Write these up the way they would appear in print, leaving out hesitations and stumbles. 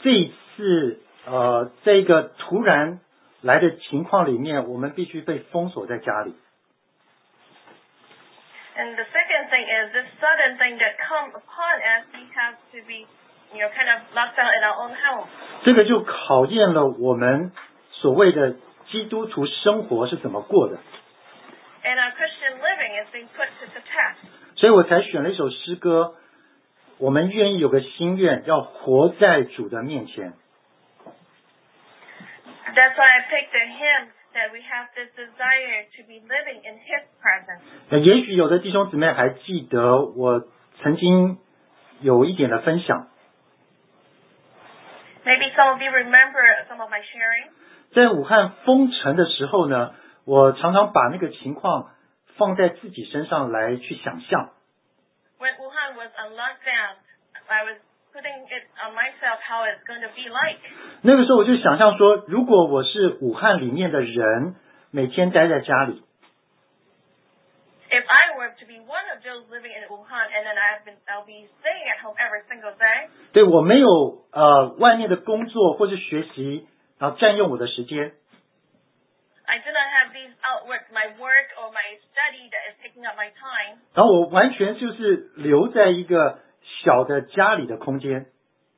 这一次在一个突然来的情况里面，我们必须被封锁在家里。 And the second thing is this sudden thing that comes upon us, we have to be, kind of locked down in our own home. 这个就考验了我们所谓的基督徒生活是怎么过的。 And our Christian living is being put to the test. 所以我才选了一首诗歌，我们愿意有个心愿，要活在主的面前。 That's why I picked the hymn that we have this desire to be living in His presence. 也许有的弟兄姊妹还记得我曾经有一点的分享。 Maybe some of you remember some of my sharing. 在武汉封城的时候呢，我常常把那个情况放在自己身上来去想象。 When Wuhan was on lockdown, I was putting it on myself how it's going to be like. 那个时候我就想象说，如果我是武汉里面的人，每天待在家里。 If I were to be one of those living in Wuhan, and then I'll be staying at home every single day. 对，我没有外面的工作或是学习，然后占用我的时间。 I do not have these my work or my study that is taking up my time. 然后我完全就是留在一个小的家里的空间。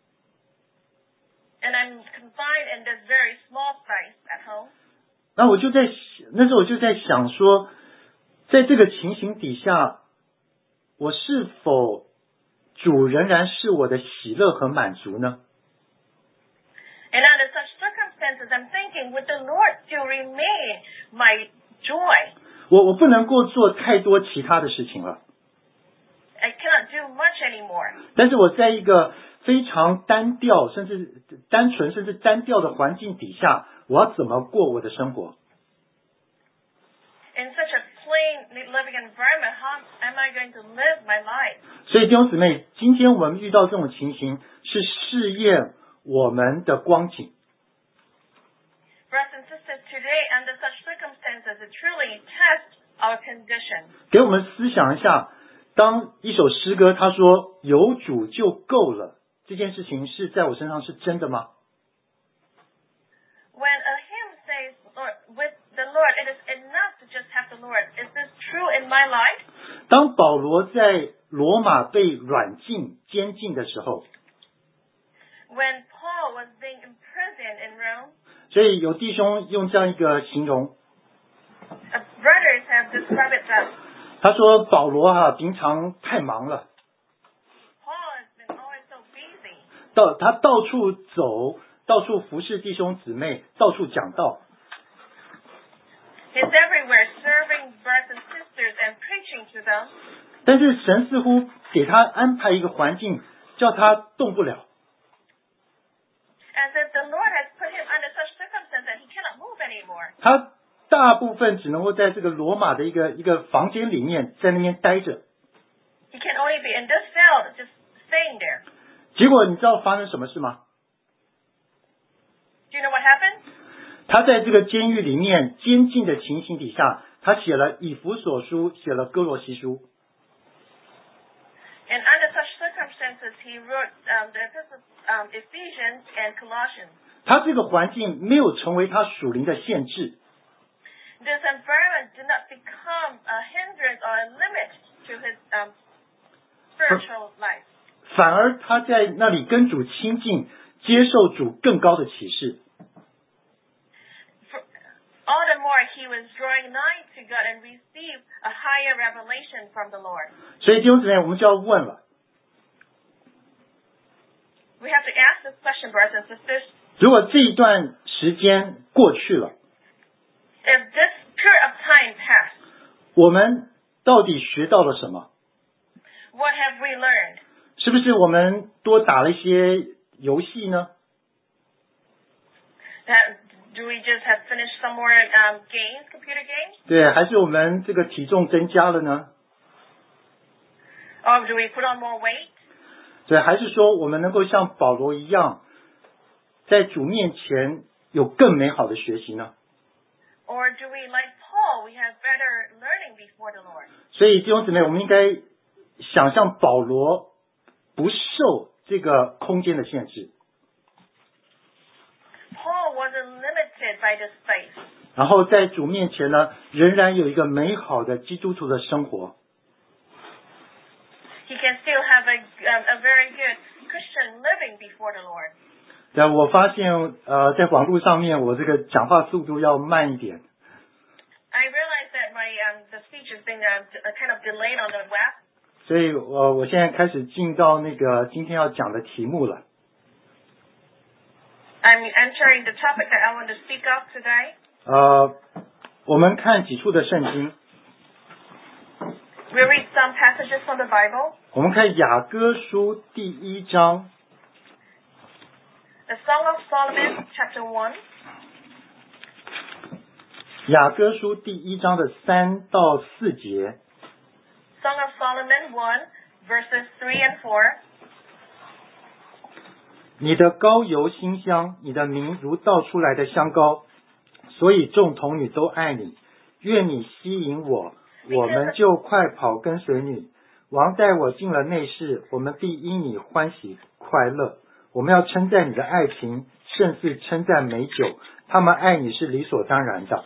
And I'm confined in this very small space at home. 那那时候我就在想说，在这个情形底下，我是否主仍然是我的喜乐和满足呢？ And under such circumstances, I'm thinking, would the Lord still remain my joy? 我不能够做太多其他的事情了。 I cannot do much anymore. 但是我在一个非常单调，甚至单纯，甚至单调的环境底下，我要怎么过我的生活？ In such a plain living environment, how am I going to live my life? 所以弟兄姊妹，今天我们遇到这种情形，是试验我们的光景。 Brothers and sisters, today under such circumstances, it truly tests our condition. 给我们思想一下，当一首诗歌他说有主就够了，这件事情是在我身上是真的吗？ When a hymn says, with the Lord, it is enough to just have the Lord. Is this true in my life? 当保罗在罗马被软禁监禁的时候， When Paul was being imprisoned in Rome, 所以有弟兄用这样一个形容， brothers have described it thus. 他说保罗平常太忙了， Paul has been always so busy. 他到处走，到处服侍弟兄姊妹，到处讲道。 He's everywhere serving brothers and sisters and preaching to them. 但是神似乎给他安排一个环境，叫他动不了。 As if the Lord has put him under such circumstances that he cannot move anymore. 他大部分只能够在这个罗马的一个房间里面，在那边待着。 He can only be in this cell, just staying there. 结果你知道发生什么事吗？ Do you know what happened? 他在这个监狱里面监禁的情形底下，他写了以弗所书，写了哥罗西书。 And under such circumstances, he wrote the epistles, Ephesians and Colossians. 他这个环境没有成为他属灵的限制， This environment did not become a hindrance or a limit to his spiritual life. 反而他在那里跟主亲近，接受主更高的启示。 All the more, he was drawing nigh to God and received a higher revelation from the Lord. 所以弟兄姊妹，我们就要问了： We have to ask this question, brothers and sisters. 如果这一段时间过去了， If this period of time passed, 我们到底学到了什么？ what have we learned? 是不是我们多打了一些游戏呢？ Do we just have finished some more games, computer games? 对，还是我们这个体重增加了呢？ Or do we put on more weight? 对，还是说我们能够像保罗一样，在主面前有更美好的学习呢？ Or do we, like Paul, we have better learning before the Lord? 所以弟兄姊妹，我们应该想象保罗不受这个空间的限制。 blinded by this faith. 然后在主面前呢，仍然有一个美好的基督徒的生活。 He can still have a very good Christian living before the Lord. 对，我发现在网络上面我这个讲话速度要慢一点。 I realize that the speech has been kind of delayed on the web. 所以我现在开始进到那个今天要讲的题目了。 I'm entering the topic that I want to speak of today. 我们看几处的圣经。 We read some passages from the Bible. 我们看雅歌书第1章。 The Song of Solomon, chapter 1. 雅歌书第1章的3到4节。 Song of Solomon 1, verses 3 and 4. 你的膏油馨香，你的名如倒出来的香膏，所以众童女都爱你。愿你吸引我，我们就快跑跟随你。王带我进了内室，我们必因你欢喜快乐。我们要称赞你的爱情，胜似称赞美酒。他们爱你是理所当然的。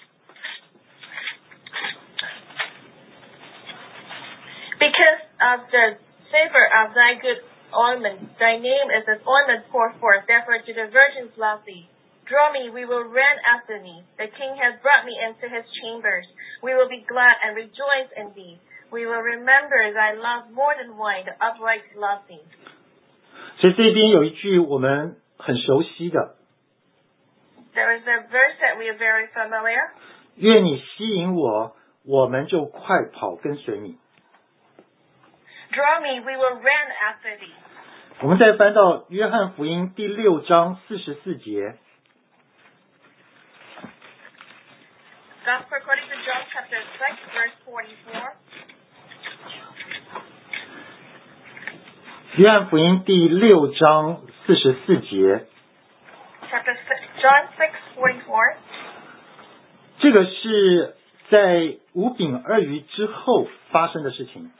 Because of the savor of thy good ointment, thy name is as ointment poured forth. Therefore to the virgins love thee. Draw me, we will run after thee. The king has brought me into his chambers. We will be glad and rejoice in thee. We will remember thy love more than wine. The upright love thee. 所以这边有一句我们很熟悉的。 There is a verse that we are very familiar. 愿你吸引我，我们就快跑跟随你。 Draw me, we will run after thee. 我们再翻到约翰福音第6章44节。 Gospel according to John chapter 6, verse 44. 约翰福音第6章44节。 Chapter 6, John 6:44. 这个是在5饼2鱼之后发生的事情。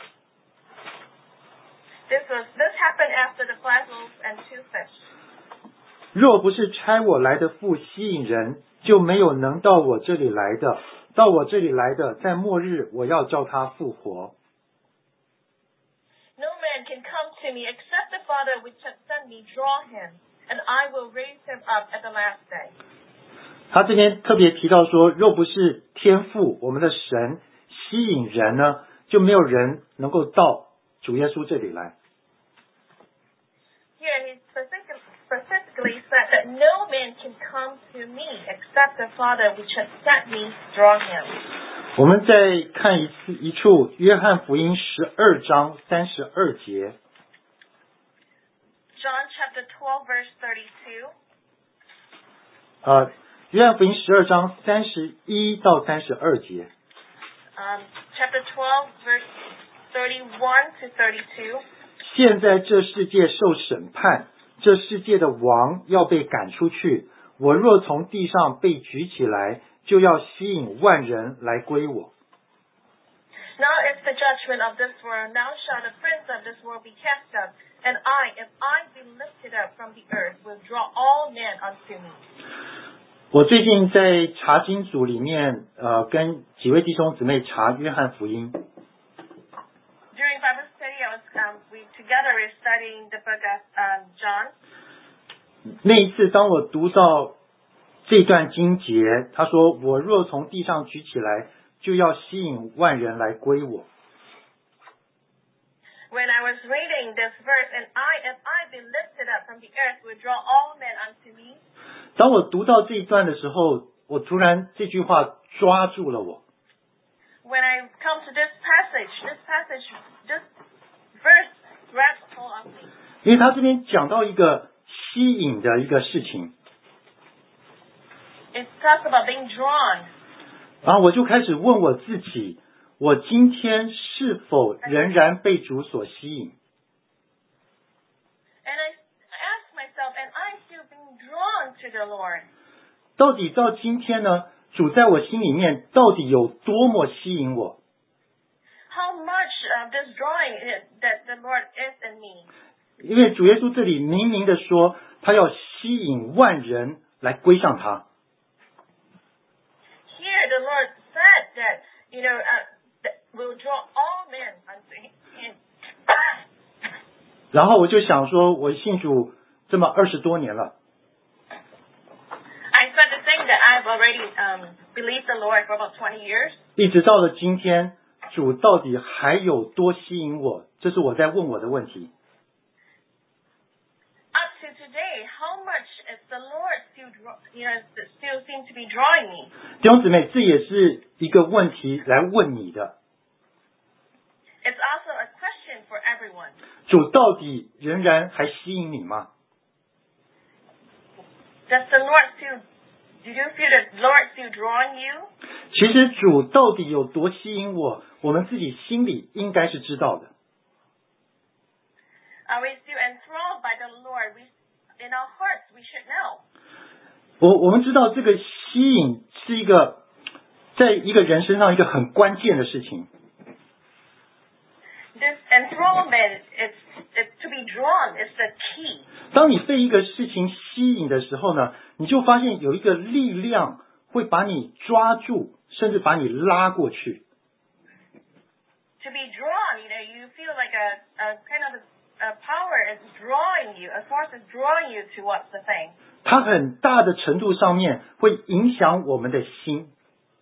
This happened after the 5 loaves and 2 fish. 若不是差我来的父吸引人，就没有能到我这里来的。到我这里来的，在末日我要叫他复活。 No man can come to me except the Father which hath sent me draw him, and I will raise him up at the last day. 他这边特别提到说，若不是天父我们的神吸引人呢，就没有人能够到主耶稣这里来。 Here he specifically said that no man can come to me except the Father which hath sent me draw him. 我们再看一处约翰福音12章32节。 John chapter 12 verse 32. 约翰福音12章31到32节。 Chapter 12 verse 31 to 32. 现在这世界受审判，这世界的王要被赶出去。我若从地上被举起来，就要吸引万人来归我。 Now is the judgment of this world. Now shall the prince of this world be cast out. And I, if I be lifted up from the earth, will draw all men unto me. 我最近在查经组里面，跟几位弟兄姊妹查约翰福音。 During Bible study, we together were studying the book of John. 那一次，当我读到这段经节，他说：“我若从地上举起来，就要吸引万人来归我。” When I was reading this verse, and if I be lifted up from the earth, will draw all men unto me. 当我读到这一段的时候，我突然这句话抓住了我。 When I come to this verse grabs hold of me. 因为他这边讲到一个吸引的一个事情。 It talks about being drawn. 然后我就开始问我自己，我今天是否仍然被主所吸引？ And I ask myself, am I still being drawn to the Lord? 到底到今天呢，主在我心里面到底有多么吸引我？ How much of this drawing that the Lord is in me? 因为主耶稣这里明明的说，他要吸引万人来归向他。 will draw all men unto him. 然后我就想说，我信主这么20多年了， I started saying that I've already believed the Lord for about 20 years. 一直到了今天，主到底还有多吸引我？这是我在问我的问题。 Up to today, how much is the Lord still seem to be drawing me? 弟兄姊妹，这也是一个问题来问你的。 It's also a question for everyone. 主到底仍然还吸引你吗？ Does the Lord still? Do you feel that the Lord still drawing you? 其实主到底有多吸引我，我们自己心里应该是知道的。 Are we still enthralled by the Lord? In our hearts, we should know. 我们知道这个吸引是一个在一个人身上一个很关键的事情。 This enthrallment is to be drawn is the key. 当你被一个事情吸引的时候呢，你就发现有一个力量会把你抓住，甚至把你拉过去。 To be drawn, you feel like a kind of a power is drawing you, a force is drawing you towards the thing. 它很大的程度上面会影响我们的心。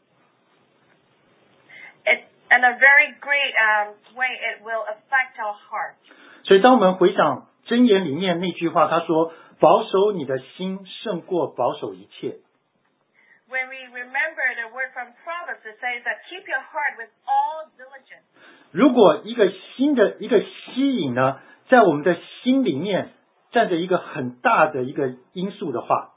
In a very great way, it will affect our heart. 所以当我们回想箴言里面那句话，他说：“保守你的心胜过保守一切。” When we remember the word from Proverbs, it says that keep your heart with all diligence. 如果一个新的一个吸引呢，在我们的心里面占着一个很大的一个因素的话，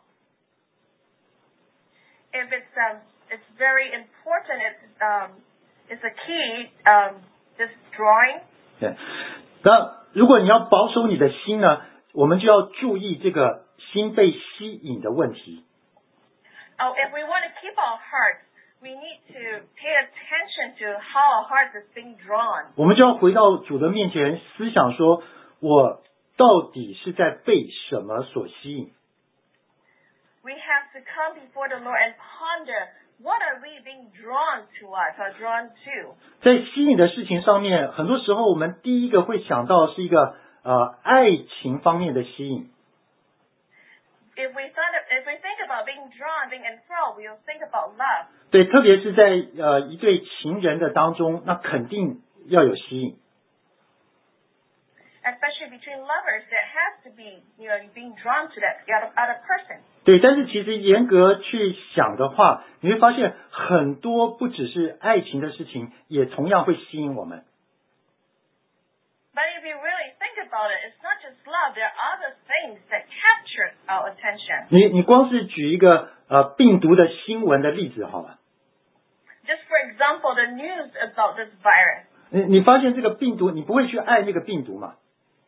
If it's very important, it's a key, this drawing. 对，那如果你要保守你的心呢，我们就要注意这个心被吸引的问题。 If we want to keep our hearts, we need to pay attention to how our heart is being drawn. 我们就要回到主的面前，思想说，我到底是在被什么所吸引？ We have to come before the Lord and ponder, what are we being drawn towards or drawn to? 在吸引的事情上面，很多时候我们第一个会想到是一个爱情方面的吸引。 If we think about being drawn, being enthralled, we'll think about love. 对，特别是在一对情人的当中，那肯定要有吸引。 Especially between lovers, there has to be, being drawn to that other person. 对，但是其实严格去想的话，你会发现很多不只是爱情的事情，也同样会吸引我们。 But if you really think about it, it's not just love. There are other things that capture our attention. 你光是举一个病毒的新闻的例子好了。 Just for example, the news about this virus. 你发现这个病毒，你不会去爱那个病毒嘛？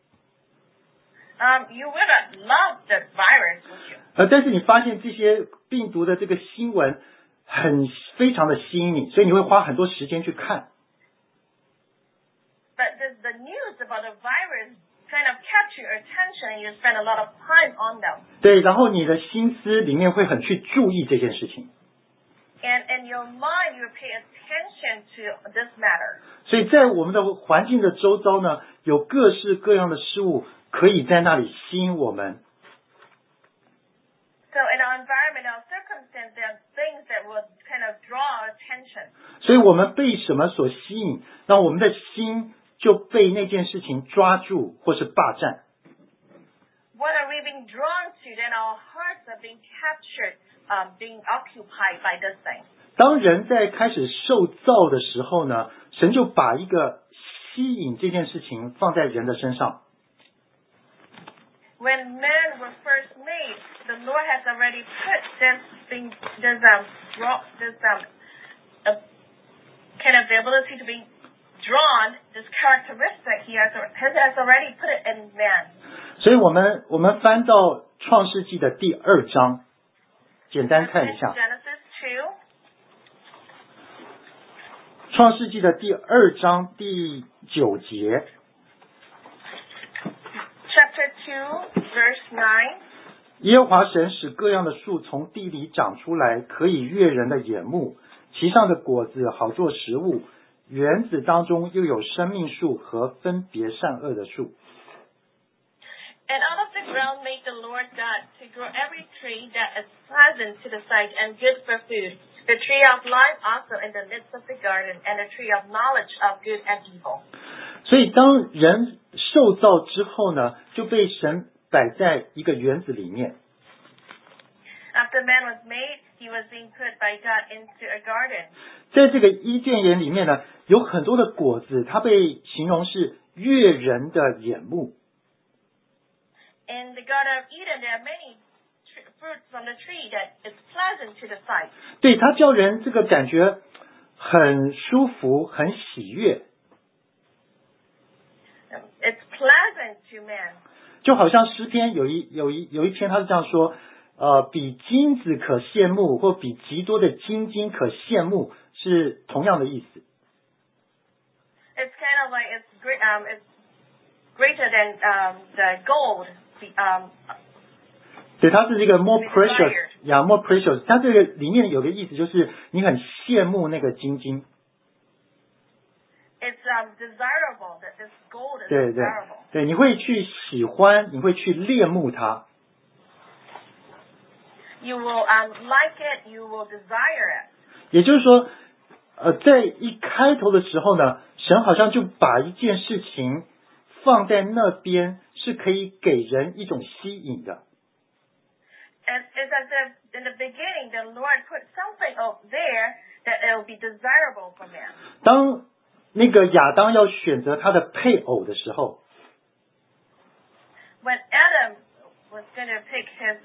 You will not love the virus, would you? 但是你发现这些病毒的这个新闻非常的吸引你，所以你会花很多时间去看。 But the news about the virus kind of capture your attention and you spend a lot of time on them. 对，然后你的心思里面会很去注意这件事情。 And in your mind, you pay attention to this matter. 所以在我们的环境的周遭呢，有各式各样的事物可以在那里吸引我们。 So in our environment, our circumstance, there are things that will kind of draw our attention. 所以我们被什么所吸引，让我们的心就被那件事情抓住或是霸占。 What are we being drawn to? Then our hearts are being captured, being occupied by this thing. 当人在开始受造的时候呢，神就把一个吸引这件事情放在人的身上。 When men were first made, the Lord has already put kind of the ability to be drawn, this characteristic He has already put it in man. 所以我们翻到创世纪的第2章，简单看一下。 Genesis 2. 创世纪的第2章第9节。 Chapter 2, verse 9. 耶和华神使各样的树从地里长出来，可以悦人的眼目， 其上的果子好做食物，园子当中又有生命树和分别善恶的树。 And out of the ground made the Lord God to grow every tree that is pleasant to the sight and good for food, the tree of life also in the midst of the garden, and the tree of knowledge of good and evil. 所以当人受造之后呢，就被神摆在一个园子里面。 After man was made, he was being put by God into a garden. 在这个伊甸园里面呢，有很多的果子，它被形容是悦人的眼目。 In the Garden of Eden, there are many fruits from the tree that is pleasant to the sight. 对，它叫人这个感觉很舒服，很喜悦。 It's pleasant to man. 就好像诗篇有一篇，他是这样说，比金子可羡慕，或比极多的金金可羡慕，是同样的意思。 It's kind of like it's greater than the gold. 对，它是一个 more precious， more precious。它这个里面有个意思就是你很羡慕那个金金。 It's desirable that this gold is 对 desirable. 对，你会去喜欢，你会去恋慕它。 You will like it, you will desire it. 也就是说，在一开头的时候呢，神好像就把一件事情放在那边，是可以给人一种吸引的。 It's as if in the beginning the Lord put something up there that it will be desirable for man. 当那个亚当要选择他的配偶的时候， When Adam was going to pick his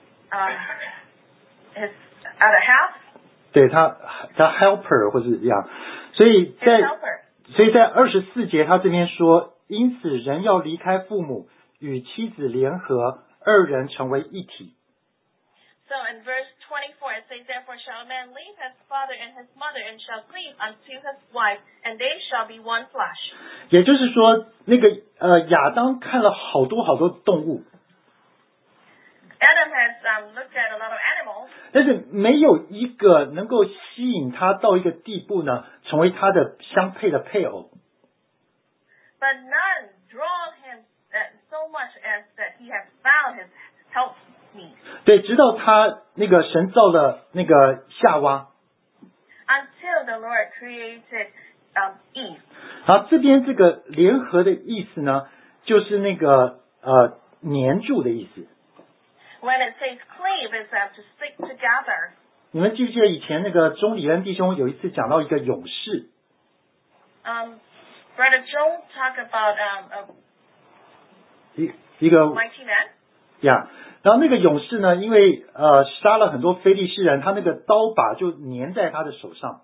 other half, 对他 helper 或是这样，所以 his helper. 在24节他这边说，因此人要离开父母，与妻子联合，二人成为一体。 So in verse 24 it says, Therefore shall a man leave his father and his mother, and shall cleave unto his wife, and they shall be one flesh. 也就是说，那个亚当看了好多动物， Adam has looked at a lot of animals, 但是没有一个能够吸引他到一个地步呢，成为他的相配的配偶。 but none draw him so much as that he has found his helpmeet. 对，直到他那个神造了那个夏娃， Until the Lord created Eve. 然后这边这个联合的意思呢，就是那个黏住的意思。 When it says cleave, it's to stick together. 你们记不记得以前那个钟礼恩弟兄有一次讲到一个勇士？ Brother Joe talked about 一个 mighty man. 呀，然后那个勇士呢，因为杀了很多非利士人，他那个刀把就粘在他的手上。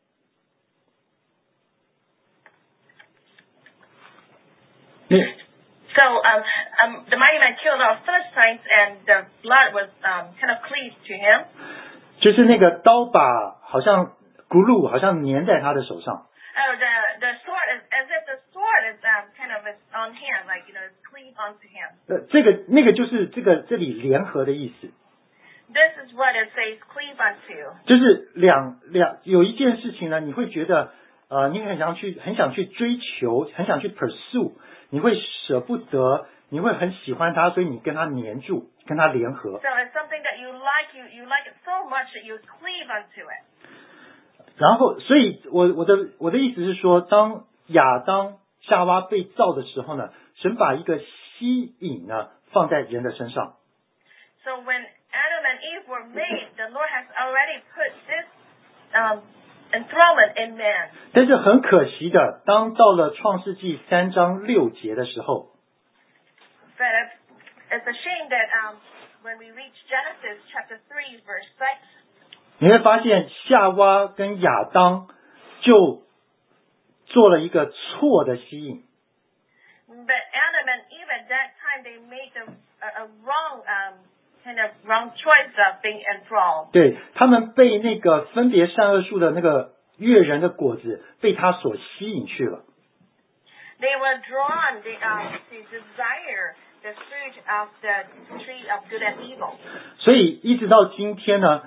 So the mighty man killed all Philistines, and the blood was kind of cleaved to him. 就是那个刀把好像咕噜，好像粘在他的手上。 The sword is as if the sword is kind of is on him, like it's cleaved onto him. 那个就是这里联合的意思。 This is what it says cleave unto. 就是有一件事情呢，你会觉得你很想去追求，很想去 pursue， 你会舍不得，你会很喜欢它，所以你跟它黏住，跟它联合。 So it's something that you like it so much that you cleave unto it. 然后，所以我的意思是说，当亚当夏娃被造的时候呢，神把一个吸引呢放在人的身上。 So when Adam and Eve were made, the Lord has already put this enthrallment in man. 但是很可惜的，当到了创世纪3章6节的时候， But it's a shame that when we reach Genesis chapter 3 verse 6, 你会发现夏娃跟亚当就做了一个错的吸引。 but Adam and Eve at that time they made a wrong kind of wrong choice of being enthralled. 对，他们被那个分别善恶树的那个悦人的果子被他所吸引去了。 They were drawn to desire the fruit of the tree of good and evil. 所以一直到今天呢，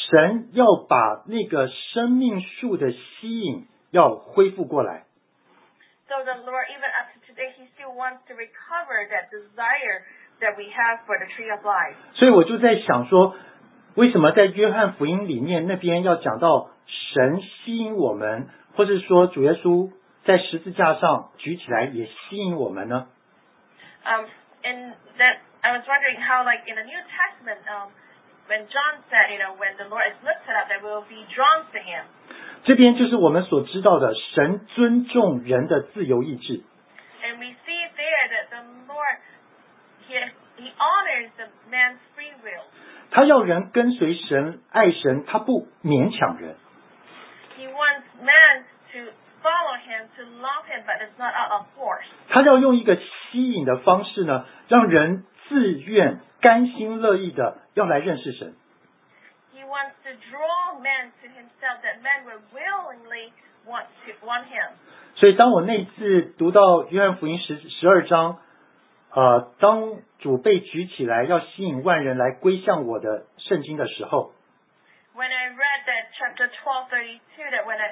神要把那个生命树的吸引要恢复过来。 So the Lord, even up to today, He still wants to recover that desire that we have for the tree of life. 所以我就在想说，为什么在约翰福音里面那边要讲到神吸引我们，或是说主耶稣在十字架上举起来也吸引我们呢？ And that I was wondering how, like in the New Testament, when John said, when the Lord is lifted up, that we will be drawn to Him. 这边就是我们所知道的，神尊重人的自由意志。 And we see there that the Lord, He honors the man's free will. 他要人跟随神、爱神，他不勉强人。 He wants man to follow Him, to love Him, but it's not out of force. 他要用一个吸引的方式呢，让人自愿、甘心乐意的要来认识神。 He wants to draw man to Himself, that man will willingly want Him. 所以当我那次读到约翰福音12章，当主被举起来要吸引万人来归向我的圣经的时候， When I read that chapter 12:32, that when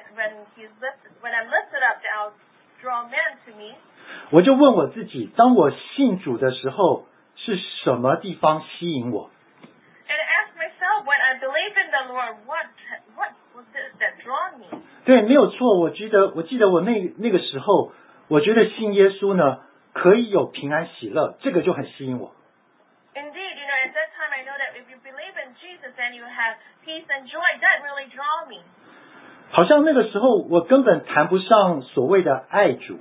I'm lifted up, that I'll draw men to me. 我就问我自己，当我信主的时候，是什么地方吸引我？ And I asked myself, when I believe in the Lord, what was this that drawn me? 对，没有错。我记得我那个时候，我觉得信耶稣呢，可以有平安喜乐，这个就很吸引我。 Indeed, at that time I know that if you believe in Jesus and you have peace and joy, that really draw me. 好像那个时候我根本谈不上所谓的爱主，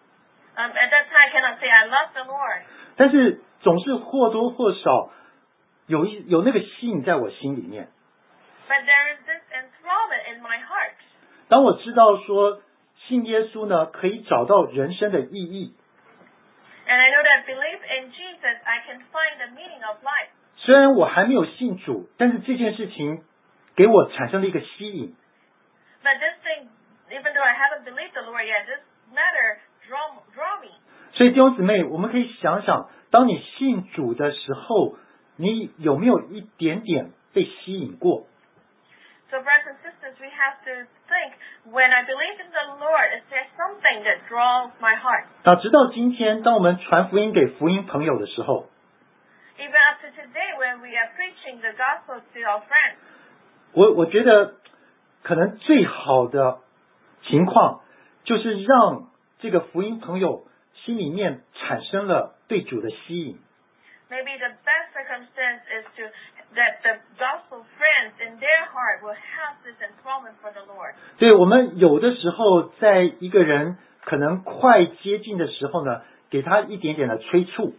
At that time I cannot say I love the Lord. 但是总是或多或少有那个吸引在我心里面。 But there is this enthrallment in my heart. 当我知道说信耶稣呢，可以找到人生的意义。 And I know that belief in Jesus, I can find the meaning of life. 虽然我还没有信主，但是这件事情给我产生了一个吸引。 But this thing, even though I haven't believed the Lord yet, this matter draw me. 所以弟兄姊妹，我们可以想想，当你信主的时候，你有没有一点点被吸引过？ So brothers and sisters, we have to think, when I believe in the Lord, is there something that draws my heart? 那直到今天，当我们传福音给福音朋友的时候， Even up to today, when we are preaching the gospel to our friends, 我觉得可能最好的情况就是让这个福音朋友心里面产生了对主的吸引。 maybe the best circumstance is that the gospel friends in their heart will have this enthrallment for the Lord. 对，我们有的时候在一个人可能快接近的时候呢，给他一点点的催促。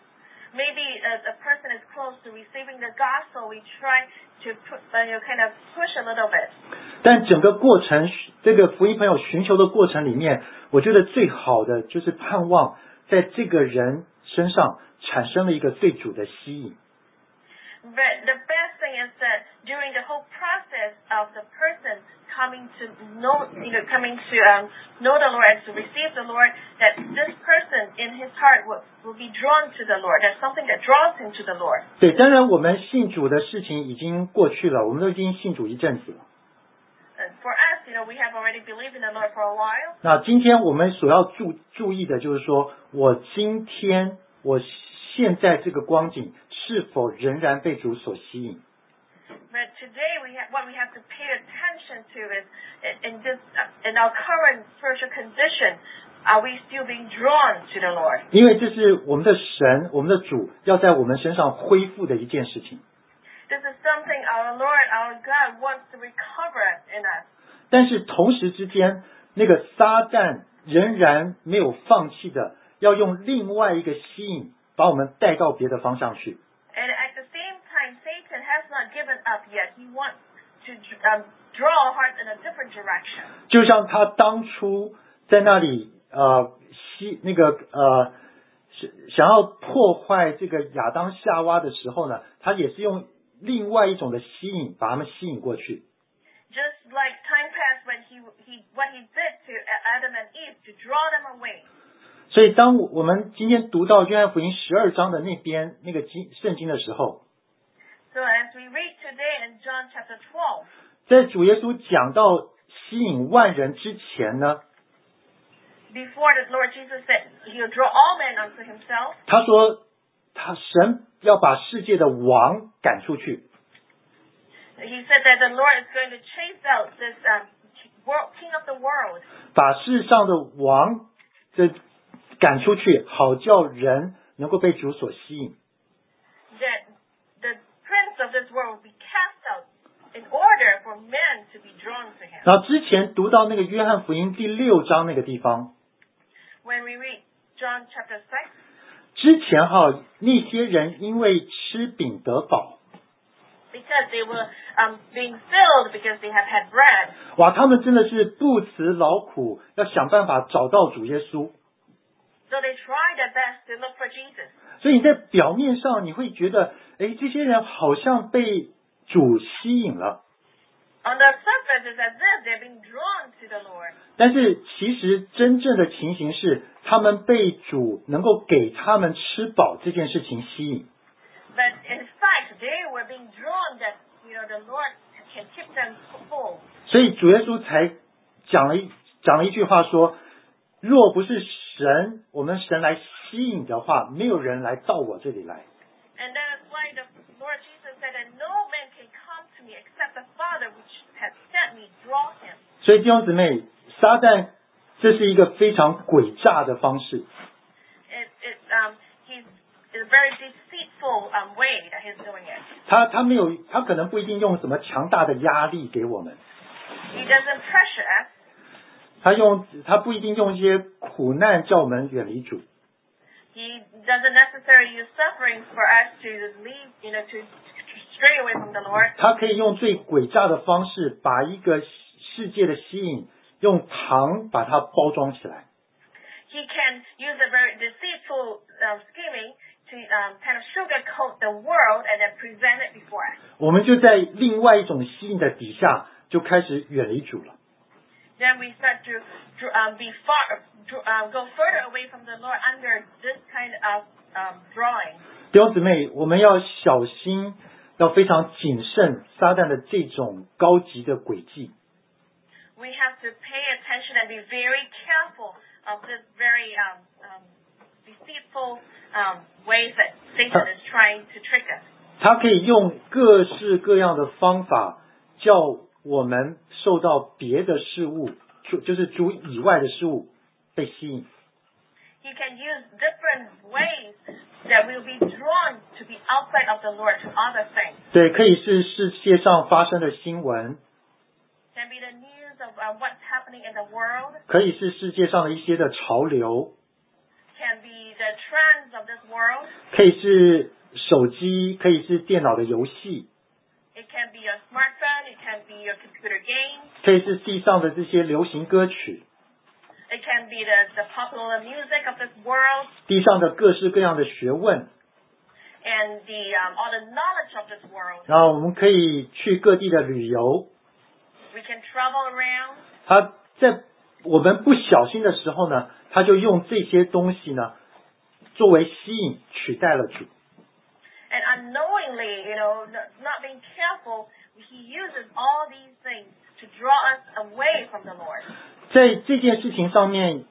Maybe a person is close to receiving the gospel, we try to kind of push a little bit. 但整个过程，这个福音朋友寻求的过程里面，我觉得最好的就是盼望在这个人身上产生了一个对主的吸引。 But the best thing is that during the whole process of the person coming to know the Lord and to receive the Lord, that this person in his heart will be drawn to the Lord. There's something that draws him to the Lord. 对，当然我们信主的事情已经过去了，我们都已经信主一阵子了。 And for us, we have already believed in the Lord for a while. 那今天我们所要注意的就是说，我现在这个光景是否仍然被主所吸引？ But today, what we have to pay attention to is in our current spiritual condition, are we still being drawn to the Lord? 因为这是我们的神，我们的主要在我们身上恢复的一件事情。 This is something our Lord, our God wants to recover in us. 但是同时之间，那个撒旦仍然没有放弃的，要用另外一个吸引，把我们带到别的方向去。 And at the same time, Satan has not given up yet. He wants to draw our hearts in a different direction. 就像他当初在那里想要破坏这个亚当夏娃的时候呢，他也是用另外一种的吸引，把他们吸引过去。 Just like time passed when what he did to Adam and Eve to draw them away. 所以当我们今天读到约翰福音12章的那个圣经的时候， So as we read today in John chapter 12, 在主耶稣讲到吸引万人之前呢， before the Lord Jesus said he'll draw all men unto himself, 他说神要把世界的王赶出去， he said that the Lord is going to chase out this king of the world, 把世上的王赶出去，好叫人能够被主所吸引。 that the prince of this world will be cast out in order for men to be drawn to him. 然后之前读到那个约翰福音第6章那个地方， When we read John chapter 6, 之前那些人因为吃饼得饱， because they were being filled because they have had bread, 哇，他们真的是不辞劳苦，要想办法找到主耶稣。 so they tried their best to look for Jesus. 所以你在表面上你会觉得，这些人好像被主吸引了， On the surface, it's as if they're being drawn to the Lord. 但是其实真正的情形是，他们被主能够给他们吃饱这件事情吸引。 But in fact, they were being drawn that, the Lord can keep them full. 所以主耶稣才讲了一句话说，若不是我们神来吸引的话，没有人来到我这里来。 And that is why the Lord Jesus said that no man can come to me except the Father which has sent me draw him. 所以弟兄姊妹，撒旦这是一个非常诡诈的方式。 He's a very deceitful way that he's doing it. 他可能不一定用什么强大的压力给我们， He doesn't pressure us. 他不一定用一些苦难叫我们远离主， He doesn't necessarily use suffering for us to leave, to stray away from the Lord. 他可以用最诡诈的方式，把一个世界的吸引用糖把它包装起来。 He can use a very deceitful scheming to kind of sugarcoat the world and then present it before us. 我们就在另外一种吸引的底下，就开始远离主了。 Then we start to go further away from the Lord under this kind of drawing. 弟兄姊妹，我们要小心，要非常谨慎撒旦的这种高级的诡计。 We have to pay attention and be very careful of this very deceitful ways that Satan is trying to trick us. 他可以用各式各样的方法，叫我们受到别的事物，就是主以外的事物被吸引。 He can use different ways that we'll be drawn to be outside of the Lord to other things. 对，可以是世界上发生的新闻， Can be the news of what's happening in the world. 可以是世界上的一些的潮流， Can be the trends of this world. 可以是手机，可以是电脑的游戏， It can be your smartphone. It can be your computer games. 可以是地上的这些流行歌曲， It can be the popular music of this world 地上的各式各样的学问。 and all the knowledge of this world. 然后我们可以去各地的旅游， We can travel around. 他在我们不小心的时候呢，他就用这些东西呢作为吸引取代了主。 And unknowingly, not being careful, he uses all these things to draw us away from the Lord. 在这件事情上面，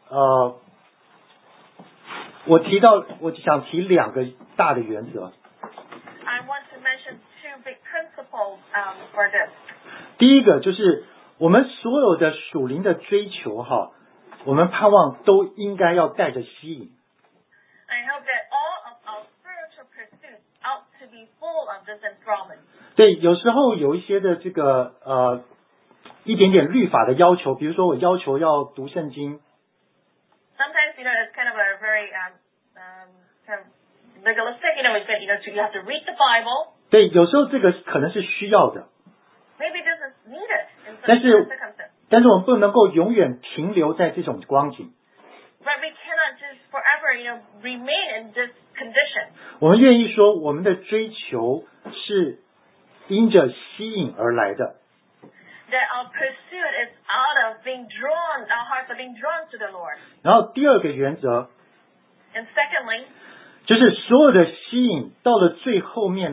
我想提2个大的原则。 I want to mention 2 big principles for this. 第一个就是我们所有的属灵的追求我们盼望都应该要带着吸引。 I hope that all of our spiritual pursuits ought to be full of this enthrallment. 对，有时候有一些的这个一点点律法的要求，比如说我要求要读圣经， Sometimes, it's kind of a very kind of legalistic. You have to read the Bible. 对，有时候这个可能是需要的， Maybe this is needed in 但 some 是 circumstances. 但是我们不能够永远停留在这种光景。 But we cannot just forever, remain in this condition. 我们愿意说，我们的追求是因着吸引而来的。 That our pursuit is out of being drawn, our hearts are being drawn to the Lord. 然后第2个原则 And secondly, 就是所有的吸引到了最后面呢，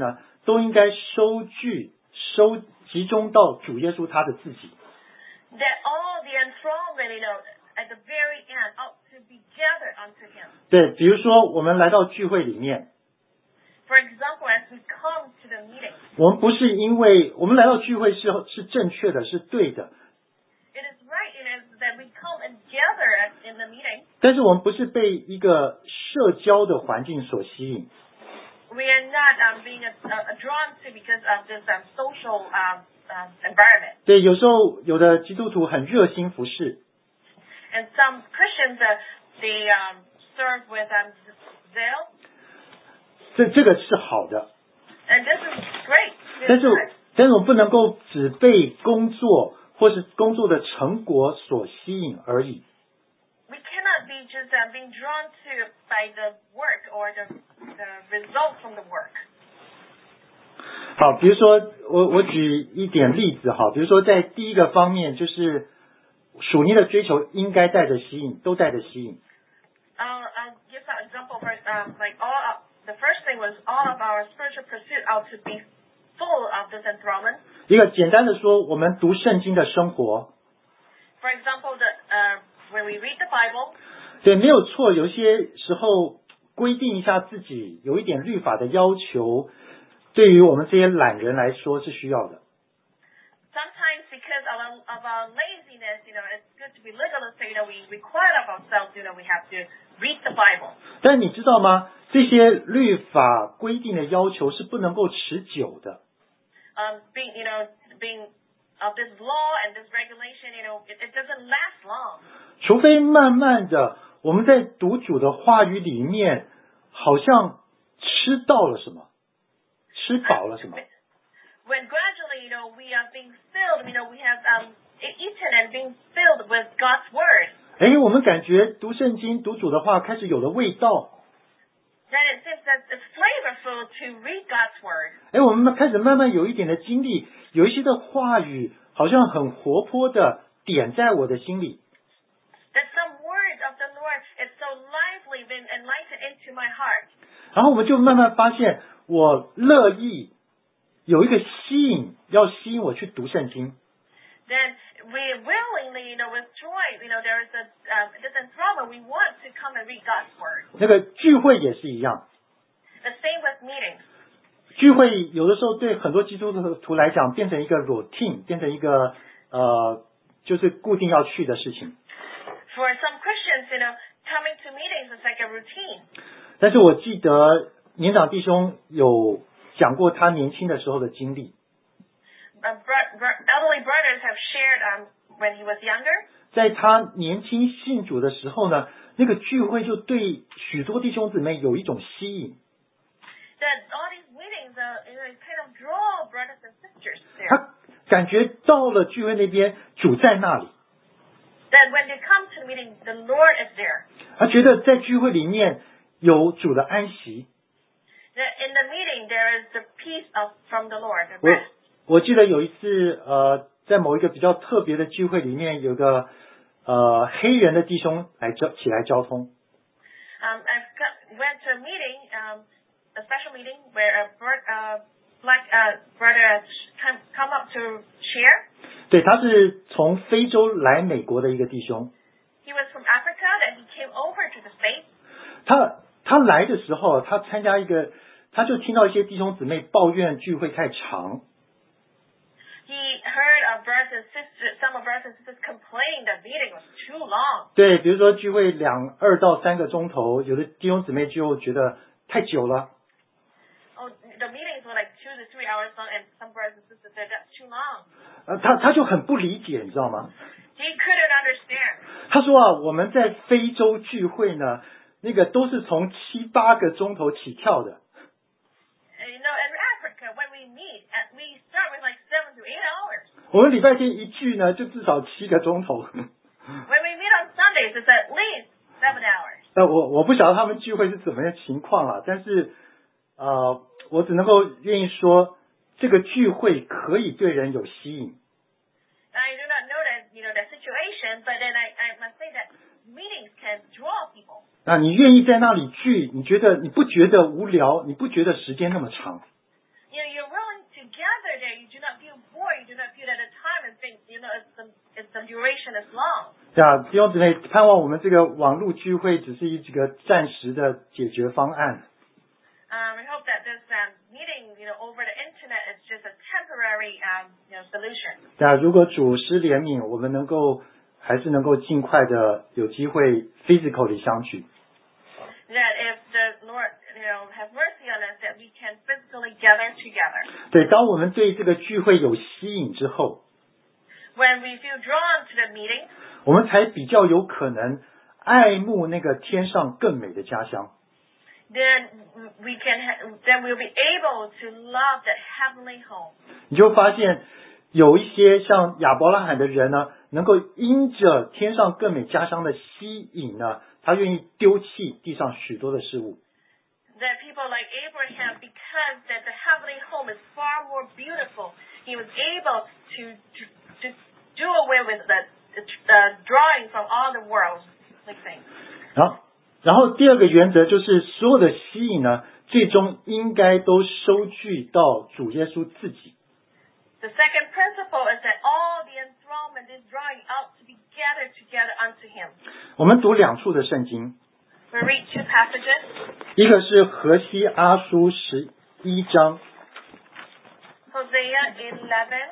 都应该集中到主耶稣他的自己。 That all the enthronement, at the very end, ought to be gathered unto him. 对，比如说我们来到聚会里面， For example, as we come to the meeting, 我们不是因为我们来到聚会是正确的，是对的， it is right that we come and gather in the meeting. 但是我们不是被一个社交的环境所吸引。 We are not being drawn to because of this social environment. 对，有时候有的基督徒很热心服侍， And some Christians, they serve with zeal. 这个是好的， And this is great. This 但 is 是 good. 但是我们不能够只被工作或是工作的成果所吸引而已。 We cannot be just being drawn to by the work or the result from the work. 好，比如说我举一点例子哈，比如说在第一个方面就是属灵的追求应该带着吸引，都带着吸引。 I'll give an example for like the first thing was all of our spiritual pursuit ought to be full of this enthronement. 一个简单的说，我们读圣经的生活， For example, when we read the Bible, 对，没有错，有些时候规定一下自己，有一点律法的要求，对于我们这些懒人来说是需要的。 sometimes because of our laziness, it's good to be legalistic. We require of ourselves, we have to read the Bible. 但你知道吗？这些律法规定的要求是不能够持久的。 Being of this law and this regulation, it doesn't last long. 除非慢慢的，我们在读主的话语里面，好像吃到了什么，吃饱了什么。 When gradually, we are being filled, we have eaten and being filled with God's word. 哎，我们感觉读圣经、读主的话开始有了味道。 Then it seems that it's flavorful to read God's word. 哎，我们开始慢慢有一点的经历，有一些的话语好像很活泼的点在我的心里。 That some word of the Lord is so lively, been enlightened into my heart. 然后我们就慢慢发现，我乐意有一个要吸引我去读圣经。 Then we willingly, with joy, there is this enthronement. We want to come and read God's word. 那个聚会也是一样， The same with meetings. 聚会有的时候对很多基督徒来讲变成一个 routine， 变成一个就是固定要去的事情。 For some Christians, coming to meetings is like a routine. 但是我记得年长弟兄有讲过他年轻的时候的经历。 Elderly brothers have shared when he was younger. 在他年轻信主的时候呢，那个聚会就对许多弟兄姊妹有一种吸引。 That all these meetings, kind of draw brothers and sisters there. 他感觉到了聚会那边，主在那里。 That when they come to the meeting, the Lord is there. 他觉得在聚会里面有主的安息。 That in the meeting there is the peace from the Lord. The rest. 我记得有一次，在某一个比较特别的聚会里面，有个黑人的弟兄起来交通。 I went to a meeting, a special meeting where a black brother come up to share. 对，他是从非洲来美国的一个弟兄。 He was from Africa, and he came over to the States. 他来的时候，他就听到一些弟兄姊妹抱怨聚会太长。 He heard some of brothers and sisters complaining that meeting was too long. 对，比如说聚会2到3个钟头，有的弟兄姊妹就觉得太久了。 Oh, the meetings were like 2 to 3 hours long, and some brothers and sisters said that's too long. 他就很不理解，你知道吗？ He couldn't understand. 他说啊，我们在非洲聚会呢，那个都是从7、8个钟头起跳的。 In Africa, when we meet, we start with like 7 to 8 hours. 我们礼拜天一聚呢，就至少7个钟头。 When we meet on Sundays, it's at least 7 hours. 我不晓得他们聚会是怎么样情况啦，但是我只能够愿意说，这个聚会可以对人有吸引。 I do not know the situation, but then I must say that meetings can draw people. 那你愿意在那里聚，你不觉得无聊，你不觉得时间那么长？ You as long. 对啊，弟兄姊妹，盼望我们这个网络聚会只是一个暂时的解决方案。 We hope that this meeting, over the internet is just a temporary, solution. 对啊，如果主施怜悯，我们还是能够尽快的有机会 physically 相聚。 That if the Lord, have mercy on us, that we can physically gather together. 对，当我们对这个聚会有吸引之后， When we feel drawn to the meeting, 我们才比较有可能爱慕那个天上更美的家乡。 then we'll be able to love that heavenly home. 你就发现有一些像亚伯拉罕的人呢，能够因着天上更美家乡的吸引呢，他愿意丢弃地上许多的事物。 That people like Abraham, because that the heavenly home is far more beautiful, he was able to do away with the drawing from all the worldly things. 然后第二个原则就是所有的吸引呢，最终应该都收聚到主耶稣自己。 The second principle is that all the enthrallment is drawing out to be gathered together unto him. 我们读两处的圣经。 We read two passages. 一个是何西阿书11章。 Hosea 11.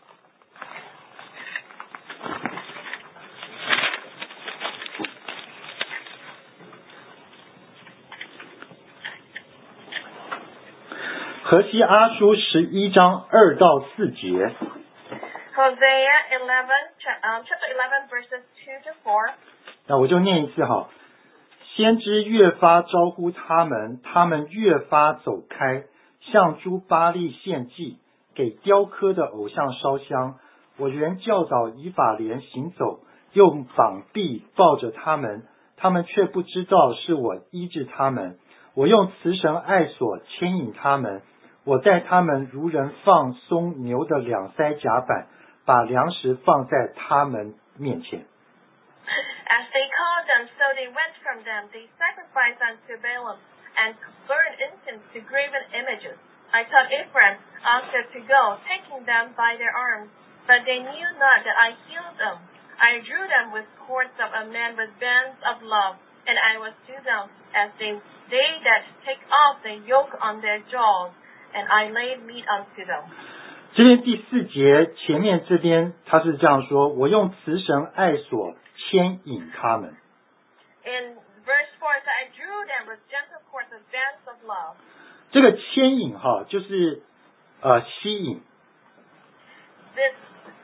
何西阿书11章2到4节。 Hosea 11, chapter 11, verses 2 to 4. 那我就念一次哈。先知越发招呼他们，他们越发走开，向诸巴力献祭，给雕刻的偶像烧香。我原教导以法莲行走，用膀臂抱着他们，他们却不知道是我医治他们。我用慈神爱所牵引他们，我带他们如人放松牛的两腮甲板，把粮食放在他们面前。 As they called them, so they went from them. They sacrificed unto Baalim and burned incense to graven images. I taught Ephraim also to go, taking them by their arms. But they knew not that I healed them. I drew them with cords of a man with bands of love, and I was to them as they that take off the yoke on their jaws, and I laid meat unto them. 这边第4节前面这边他是这样说，我用慈神爱所牵引他们。 In verse 4, it says, I drew them with gentle cords of bands of love. 这个牵引哈，就是吸引。 This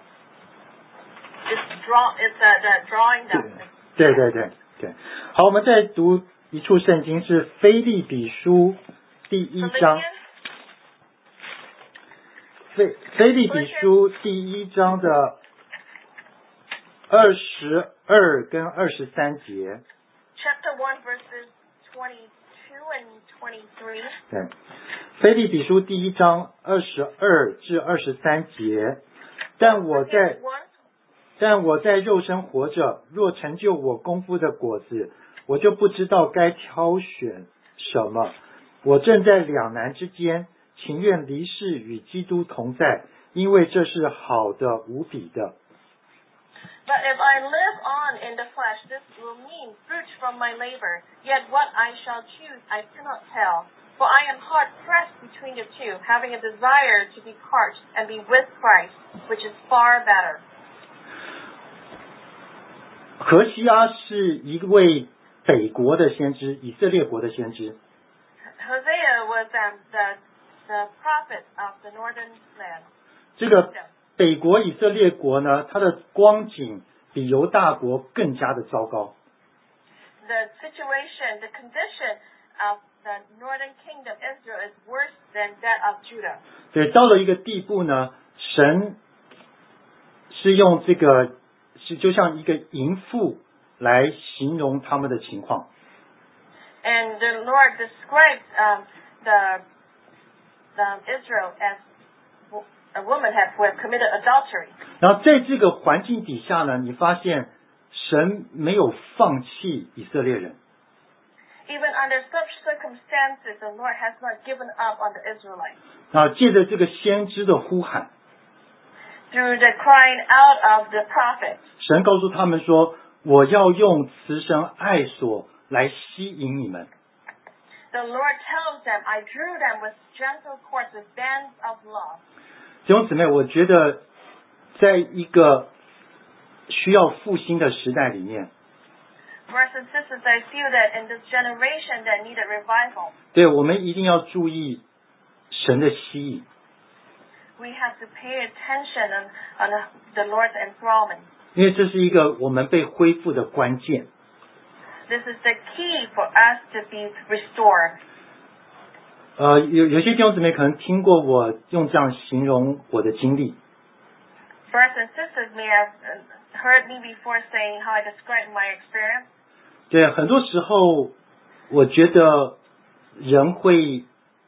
draw is the drawing them. 对。好，我们再读一处圣经是腓立比书第1章。腓立比书第1章的22跟23节。 Chapter 1, verses 22 and 23. 对，腓立比书第1章22至23节。但我在肉身活着，若成就我功夫的果子，我就不知道该挑选什么。我正在两难之间，情愿离世与基督同在，因为这是好的无比的。 But if I live on in the flesh, this will mean fruit from my labor. Yet what I shall choose I cannot tell. For I am hard pressed between the two, having a desire to depart and be with Christ, which is far better. 何西阿是一位北国的先知，以色列国的先知。 Hosea was the prophet of the northern land. 这个北国以色列国呢，它的光景比犹大国更加的糟糕。 The situation, the condition of the northern kingdom Israel is worse than that of Judah. 对，到了一个地步呢，神是用这个就像一个淫妇来形容他们的情况。 And the Lord describes the Israel as a woman who have committed adultery. 然后在这个环境底下呢，你发现神没有放弃以色列人。 Even under such circumstances, the Lord has not given up on the Israelites. 啊，借着这个先知的呼喊。 through the crying out of the prophet. 神告诉他们说，我要用慈神爱所来吸引你们。 The Lord tells them, I drew them with gentle cords, with bands of love. 弟兄姊妹，我觉得在一个需要复兴的时代里面， Brothers and sisters, I feel that in this generation that needed revival, 对，我们一定要注意神的吸引， we have to pay attention on the Lord's enthrallment. 因为这是一个我们被恢复的关键。 This is the key for us to be restored. 有些弟兄姊妹可能听过我用这样形容我的经历。 Brothers and sisters may have heard me before saying how I described my experience. 对，很多时候我觉得人会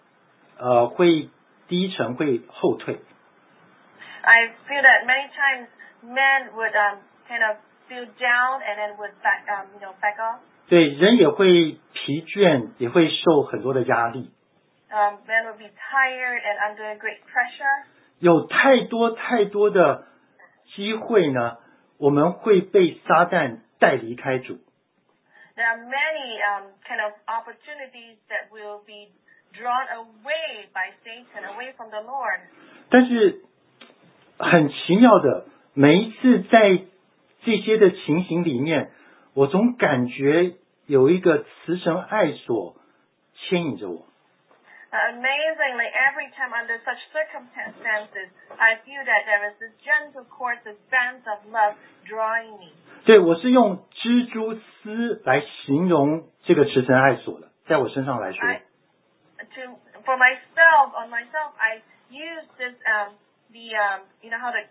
低沉，会后退。 I feel that many times men would kind of feel down and then would back off. 对，人也会疲倦，也会受很多的压力。 Men would be tired and under great pressure. 有太多的机会呢，我们会被撒旦带离开主。 There are many kind of opportunities that will be drawn away by Satan, away from the Lord. 但是很奇妙的，每一次在这些的情形里面，我总感觉有一个慈神爱所牵引着我。 Amazingly, every time under such circumstances, I feel that there is this gentle cord, this bands of love drawing me. 对，我是用蜘蛛丝来形容这个慈神爱所的，在我身上来说。 For myself, on myself, I use this you know how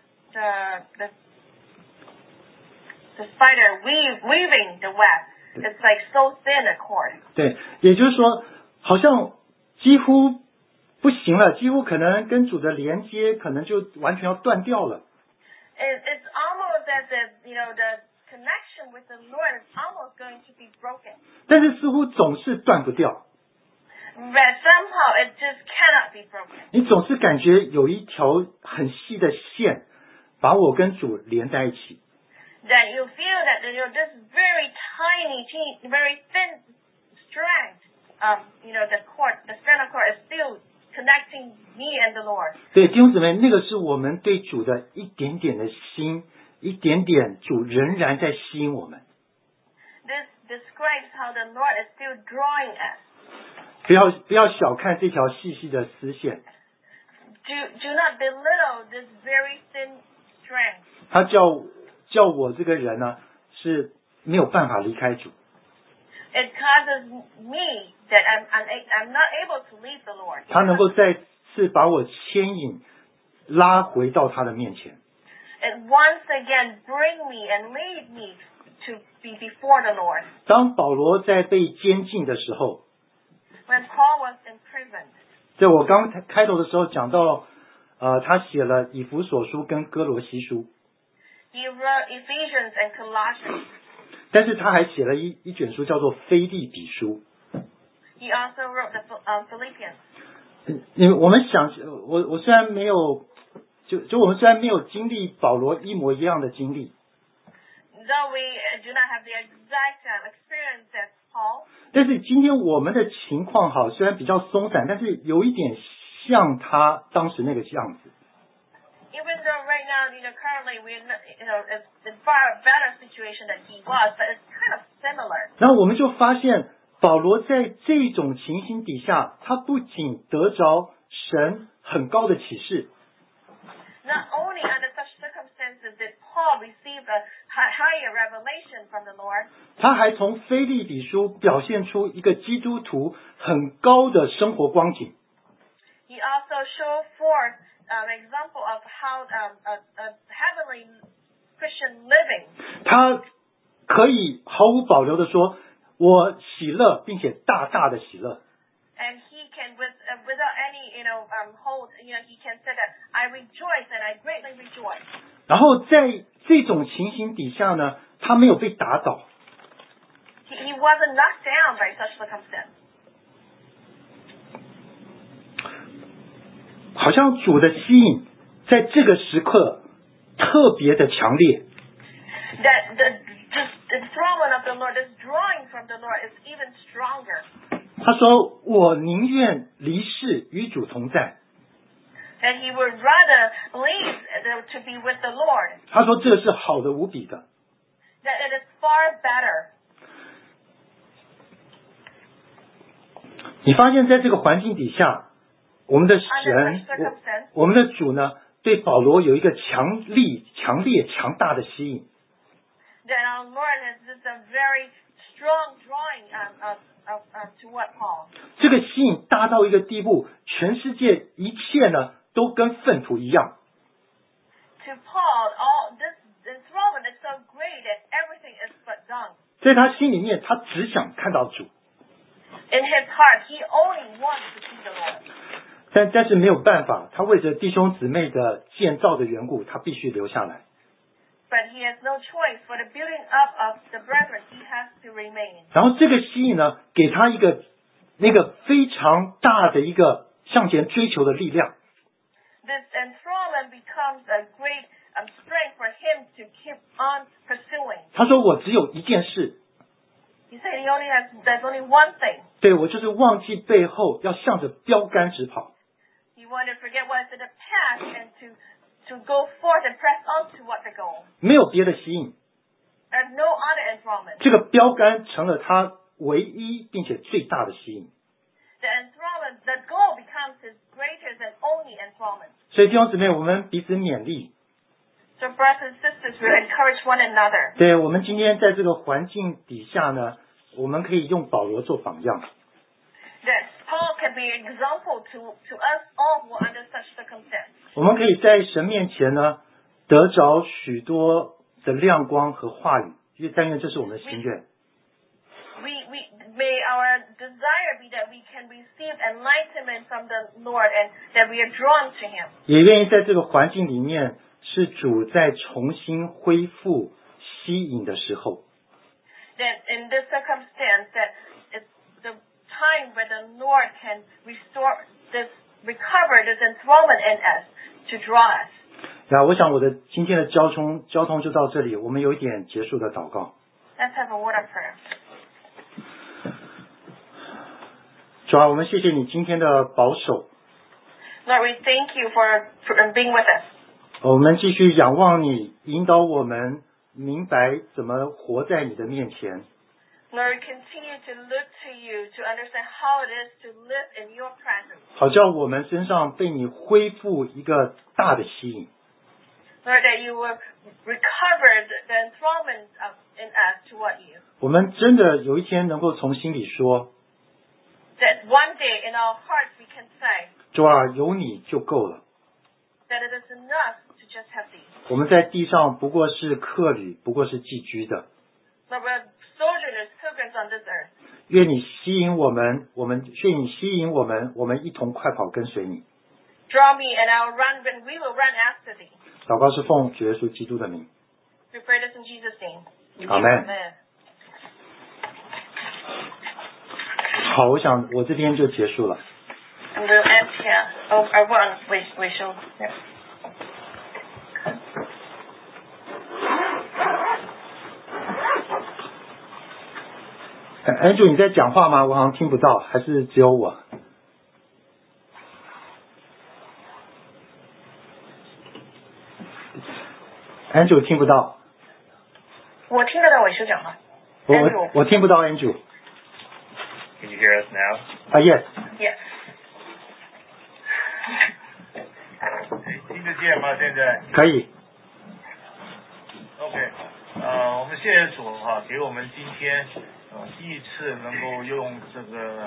the spider weaving the web. It's like so thin a cord. 对，也就是说，好像几乎不行了，几乎可能跟主的连接可能就完全要断掉了。 It's almost as if the connection with the Lord is almost going to be broken. 但是似乎总是断不掉。 But somehow it just cannot be broken. 你总是感觉有一条很细的线把我跟主连在一起。 That you feel that this very tiny, very thin strand, the cord, the strand of cord is still connecting me and the Lord. 对，弟兄姊妹，那个是我们对主的一点点的心，一点点主仍然在吸引我们。 This describes how the Lord is still drawing us. 不要小看这条细细的丝线。 Do not belittle this very thin strand. 他叫我这个人呢是没有办法离开主。 It causes me that I'm not able to leave the Lord. 他能够再次把我牵引，拉回到他的面前。 It once again bring me and lead me to be before the Lord. 当保罗在被监禁的时候， When Paul was imprisoned, 在我刚开头的时候讲到，他写了以弗所书跟哥罗西书， he wrote Ephesians and Colossians. 但是他还写了一卷书叫做腓立比书。 He also wrote the Philippians. 因为我们想，我虽然没有，我们虽然没有经历保罗一模一样的经历， Though we do not have the exact experience as Paul, 但是今天我们的情况好，虽然比较松散，但是有一点像他当时那个样子。 even though right now, currently we're it's a far better situation than he was, but it's kind of similar. 然后我们就发现，保罗在这种情形底下，他不仅得着神很高的启示， Not only under such circumstances did Paul receive a higher revelation from the Lord, 他还从腓立比书表现出一个基督徒很高的生活光景。 he also showed forth an example of how a heavenly Christian living. 他可以毫无保留的说，我喜乐，并且大大的喜乐。 And he can, without any, hold, he can say that I rejoice and I greatly rejoice. 然后在这种情形底下呢，他没有被打倒， He wasn't knocked down by such circumstance. 好像主的吸引在这个时刻特别的强烈。 That the enthrallment of the Lord, this drawing from the Lord is even stronger. 他说：“我宁愿离世与主同在。” That he would rather leave to be with the Lord. 他说：“这是好的无比的。” That it is far better. 你发现在这个环境底下，我们的神，我们的主呢，对保罗有一个强烈、强大的吸引。 That our Lord has just a very strong drawing toward Paul. 这个吸引大到一个地步，全世界一切呢都跟粪土一样。 To Paul, all this enthrallment is so great that everything is but dung. 在他心里面，他只想看到主。 In his heart, he only wants to see the Lord. 但是没有办法，他为着弟兄姊妹的建造的缘故，他必须留下来。 But he has no choice. For the building up of the brethren, he has to remain. 然后这个吸引呢，给他一个非常大的一个向前追求的力量。 This enthrallment becomes a great strength for him to keep on pursuing. 他说：“我只有一件事。” He said there's only one thing. 对，我就是忘记背后，要向着标杆直跑。 He wanted to forget what's in the past and to go forth and press on toward the goal. 没有别的吸引。 There's no other enthrallment. 这个标杆成了他唯一并且最大的吸引。 The enthrallment, the goal becomes his greatest and only enthrallment. 所以弟兄姊妹，我们彼此勉励。 So brothers and sisters, we encourage one another. 对，我们今天在这个环境底下呢，我们可以用保罗做榜样。 That Paul can be an example to us all who are under such circumstance. 我们可以在神面前呢，得着许多的亮光和话语，因为但愿这是我们的心愿。 May our desire be that we can receive enlightenment from the Lord and that we are drawn to Him. 也愿意在这个环境里面，是主在重新恢复吸引的时候。 That in this circumstance, that it's the time where the Lord can recover this enthrallment in us to draw us. 那我想我的今天的交通就到这里，我们有一点结束的祷告。 Let's have a word of prayer. 主啊，我们谢谢你今天的保守。 Lord, we thank you for being with us. 我们继续仰望你，引导我们明白怎么活在你的面前。 Lord, continue to look to you to understand how it is to live in your presence. 好叫我们身上被你恢复一个大的吸引。 Lord, that you will recover the enthrallment in us toward you. 我们真的有一天能够从心里说， That one day in our hearts we can say, 主啊，有你就够了。 that it is enough to just have these. 我们在地上不过是客旅，不过是寄居的。 Lord, we're sojourners, pilgrims on this earth. 愿你吸引我们，我们一同快跑跟随你。 Draw me and I'll run, and we will run after thee. 祷告是奉主耶稣基督的名。 We pray this in Jesus' name. Amen. Amen. 好，我想我这边就结束了。 And we'll end here. Oh, I want we shall. Yeah. Andrew， 你在讲话吗？我好像听不到，还是只有我？Andrew 听不到。 我听得到伟叔讲话。 我听不到 Andrew。 Can you hear us now? Yes. Yes. 听得见吗？现在可以。 OK，我们谢谢主哈，给我们今天第一次能够用这个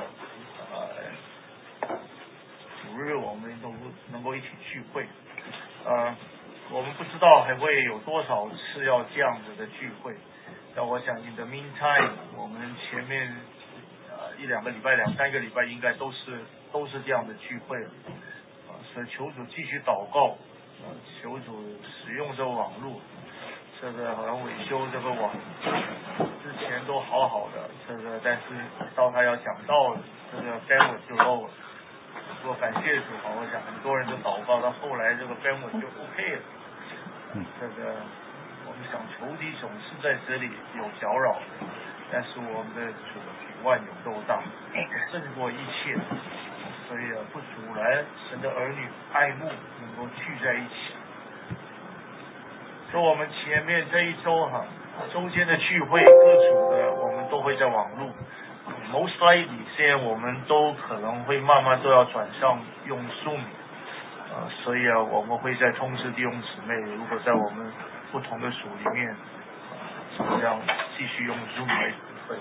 主日，我们都能够一起聚会。我们不知道还会有多少次要这样子的聚会。但我想 in the meantime， 我们前面1-2个礼拜、2-3个礼拜应该都是这样的聚会了。所以求主继续祷告，求主使用这个网络。这个好像维修这个网之前都好好的，这个但是到他要讲道，这个 bandwidth 就漏了。不过感谢主，我想很多人都祷告，到后来这个 bandwidth 就 OK 了。 这个我们想仇敌总是在这里有搅扰的，但是我们的主比万有都大，胜过一切，所以不阻拦神的儿女爱慕能够聚在一起。说我们前面这一周周间的聚会，各组的我们都会在网络，most likely 现在我们都可能会慢慢都要转向用 Zoom，所以我们会再通知弟兄姊妹，如果在我们不同的组里面，怎么样继续用 Zoom 来聚会。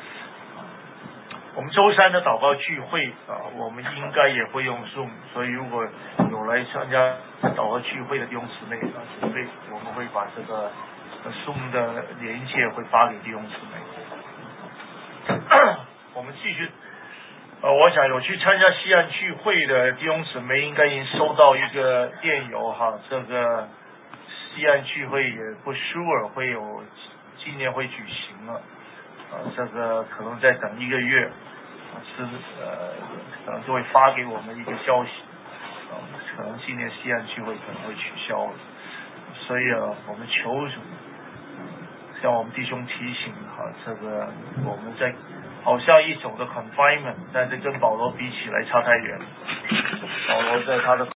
我们周三的祷告聚会我们应该也会用 Zoom， 所以如果有来参加祷告聚会的弟兄姊妹我们会把这个Zoom 的连结会发给弟兄姊妹。我们继续我想有去参加西岸聚会的弟兄姊妹应该已经收到一个电邮这个西岸聚会也不 sure 会有今年会举行了，这个可能再等1个月，可能就会发给我们一个消息，可能今年西岸聚会可能会取消了，所以我们求主向我们弟兄提醒这个我们在好像一种的 confinement， 但是跟保罗比起来差太远了。保罗在他的